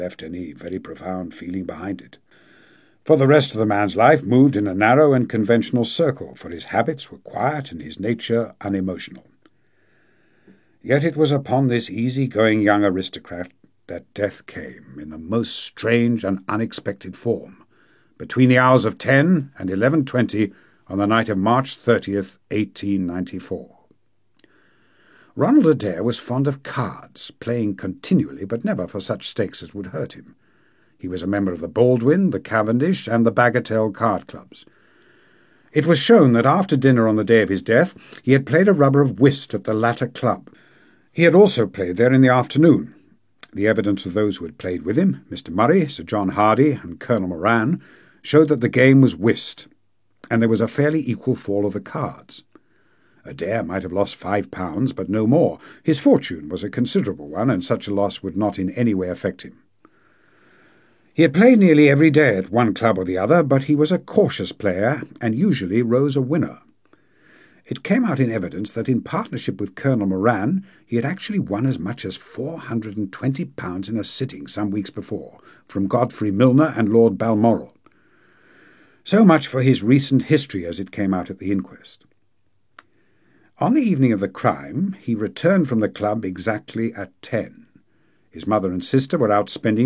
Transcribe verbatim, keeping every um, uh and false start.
left any very profound feeling behind it. For the rest of the man's life moved in a narrow and conventional circle, for his habits were quiet and his nature unemotional. Yet it was upon this easy-going young aristocrat that death came in the most strange and unexpected form, between the hours of ten and eleven twenty on the night of March thirtieth, eighteen ninety-four. Ronald Adair was fond of cards, playing continually, but never for such stakes as would hurt him. He was a member of the Baldwin, the Cavendish, and the Bagatelle card clubs. It was shown that after dinner on the day of his death he had played a rubber of whist at the latter club. He had also played there in the afternoon. The evidence of those who had played with him, Mister Murray, Sir John Hardy, and Colonel Moran, showed that the game was whist, and there was a fairly equal fall of the cards. Adair might have lost five pounds, but no more. His fortune was a considerable one, and such a loss would not in any way affect him. He had played nearly every day at one club or the other, but he was a cautious player, and usually rose a winner. It came out in evidence that in partnership with Colonel Moran he had actually won as much as four hundred and twenty pounds in a sitting some weeks before, from Godfrey Milner and Lord Balmoral. So much for his recent history as it came out at the inquest. On the evening of the crime he returned from the club exactly at ten. His mother and sister were out spending